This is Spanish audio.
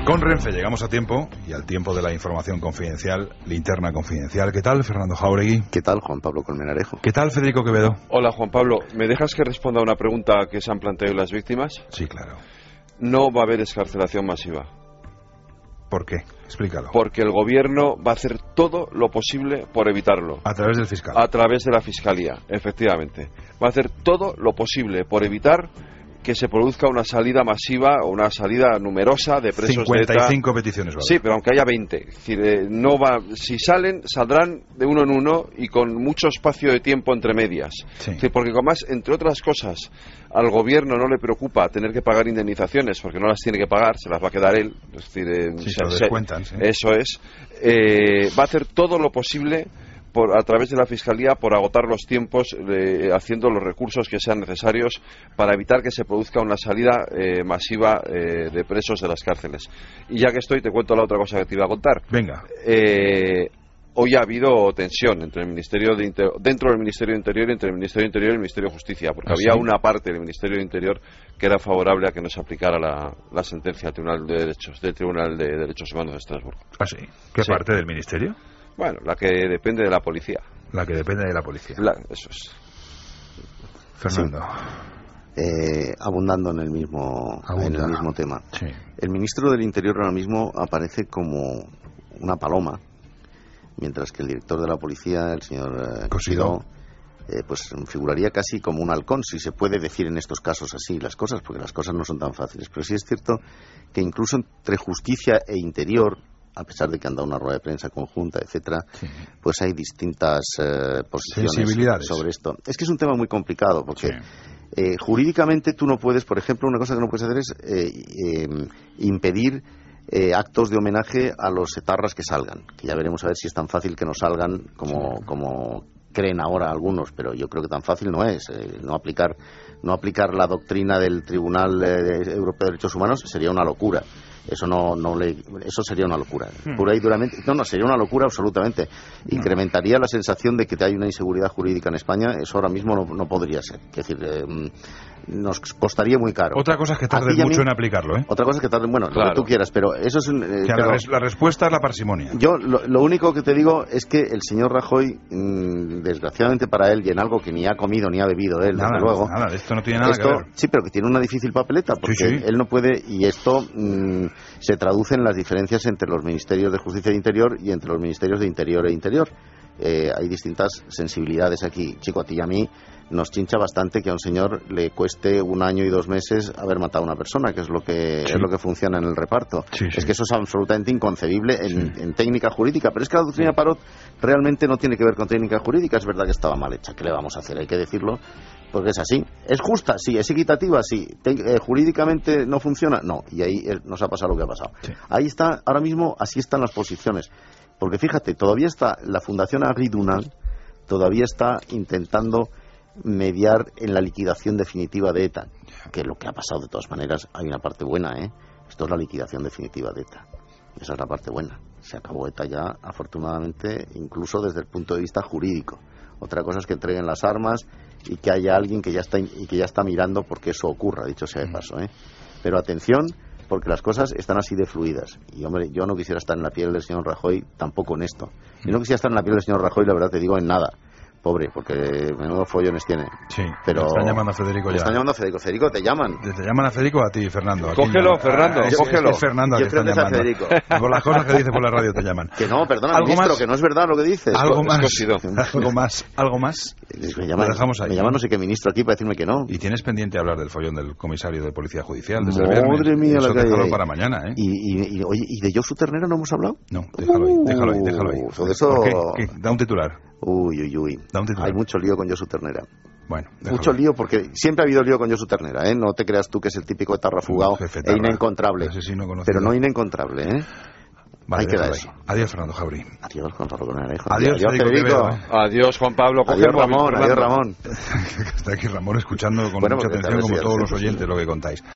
Con Renfe llegamos a tiempo y al tiempo de la información confidencial, linterna confidencial. ¿Qué tal, Fernando Jáuregui? ¿Qué tal, Juan Pablo Colmenarejo? ¿Qué tal, Federico Quevedo? Hola, Juan Pablo. ¿Me dejas que responda a una pregunta que se han planteado las víctimas? Sí, claro. No va a haber excarcelación masiva. ¿Por qué? Explícalo. Porque el gobierno va a hacer todo lo posible por evitarlo. A través del fiscal. A través de la fiscalía, efectivamente. Va a hacer todo lo posible por evitar que se produzca una salida masiva o una salida numerosa de presos 55 de ETA. peticiones, ¿vale? Sí, pero aunque haya 20. Es decir, si salen, saldrán de uno en uno y con mucho espacio de tiempo entre medias. Sí. Es decir, porque además, entre otras cosas, al gobierno no le preocupa tener que pagar indemnizaciones porque no las tiene que pagar, se las va a quedar él. Es decir, se lo descuentan, sí. Eso es. Va a hacer todo lo posible a través de la Fiscalía por agotar los tiempos, haciendo los recursos que sean necesarios para evitar que se produzca una salida masiva de presos de las cárceles. Y ya que estoy, te cuento la otra cosa que te iba a contar. Venga. Hoy ha habido tensión entre el Ministerio dentro del Ministerio de Interior y entre el Ministerio de Interior y el Ministerio de Justicia, porque había una parte del Ministerio de Interior que era favorable a que no se aplicara la sentencia del Tribunal de Derechos Humanos de Estrasburgo. ¿Ah, sí? ¿Qué parte del Ministerio? Bueno, la que depende de la policía. La que depende de la policía. Eso es. Fernando. Sí. Abundando en el mismo tema. Sí. El ministro del Interior ahora mismo aparece como una paloma, mientras que el director de la policía, el señor Cosidó, pues figuraría casi como un halcón, si se puede decir en estos casos así las cosas, porque las cosas no son tan fáciles. Pero sí es cierto que incluso entre justicia e interior, a pesar de que han dado una rueda de prensa conjunta, etcétera, sí, pues hay distintas posiciones sobre esto. Es que es un tema muy complicado, porque sí, jurídicamente tú no puedes, por ejemplo, una cosa que no puedes hacer es impedir actos de homenaje a los etarras que salgan, que ya veremos a ver si es tan fácil que no salgan como creen ahora algunos, pero yo creo que tan fácil no es. No aplicar la doctrina del Tribunal Europeo de Derechos Humanos sería una locura. Eso sería una locura, pura y duramente. No, sería una locura absolutamente. Incrementaría la sensación de que hay una inseguridad jurídica en España. Eso ahora mismo no podría ser. Es decir, nos costaría muy caro. Otra cosa es que tarde mucho en aplicarlo, ¿eh? Otra cosa es que tarde, bueno, claro, lo que tú quieras, pero eso es la respuesta es la parsimonia. Yo lo único que te digo es que el señor Rajoy, desgraciadamente para él, y en algo que ni ha comido ni ha bebido él, desde luego. Nada, esto no tiene nada que ver. Sí, pero que tiene una difícil papeleta, porque él no puede, y esto se traduce en las diferencias entre los ministerios de Justicia e Interior y entre los ministerios de Interior e Interior. Hay distintas sensibilidades aquí. Chico, a ti y a mí nos chincha bastante que a un señor le cueste 1 año y 2 meses haber matado a una persona, que es lo que funciona en el reparto. Es que eso es absolutamente inconcebible en técnica jurídica, pero es que la doctrina Parot realmente no tiene que ver con técnica jurídica. Es verdad que estaba mal hecha, ¿qué le vamos a hacer? Hay que decirlo, porque es así. ¿Es justa? Sí. ¿Es equitativa? Sí. ¿Jurídicamente no funciona? No. Y ahí nos ha pasado lo que ha pasado. Ahí está, ahora mismo así están las posiciones. Porque fíjate, todavía está la Fundación Agri Dunal, todavía está intentando mediar en la liquidación definitiva de ETA, que lo que ha pasado de todas maneras, hay una parte buena, esto es la liquidación definitiva de ETA, esa es la parte buena, se acabó ETA ya, afortunadamente, incluso desde el punto de vista jurídico. Otra cosa es que entreguen las armas y que haya alguien que ya está mirando porque eso ocurra, dicho sea de paso, pero atención, porque las cosas están así de fluidas. Y, hombre, yo no quisiera estar en la piel del señor Rajoy tampoco en esto. Y no quisiera estar en la piel del señor Rajoy, la verdad te digo, en nada. Pobre, porque menudo follones tiene. Sí, pero están llamando a Federico ya. Están llamando a Federico. Federico, te llaman. ¿Te llaman a Federico o a ti, Fernando? Cógelo, Fernando, cógelo. Es Fernando yo creo que es a Federico. Por las cosas que dice por la radio te llaman. Que no, perdona, ministro, que no es verdad lo que dices. Algo más. Me llaman no sé qué ministro aquí para decirme que no. Y tienes pendiente hablar del follón del comisario de Policía Judicial desde Madre mía, eso la que déjalo para mañana, Y oye, ¿y de Josu Ternera no hemos hablado? No, déjalo ahí. Eso... Da un titular. Uy. Da un titular. Hay mucho lío con Josu Ternera. Bueno, mucho lío, porque siempre ha habido lío con Josu Ternera, No te creas tú que es el típico etarra fugado e inencontrable. Pero no inencontrable, Vale, ahí queda eso. Adiós, Fernando Jáuregui. Adiós, Juan Pablo Colmenarejo. Adiós, Federico. Adiós, Juan Pablo. Adiós, Ramón. Está aquí Ramón escuchando con mucha atención, como todos los oyentes, lo que contáis.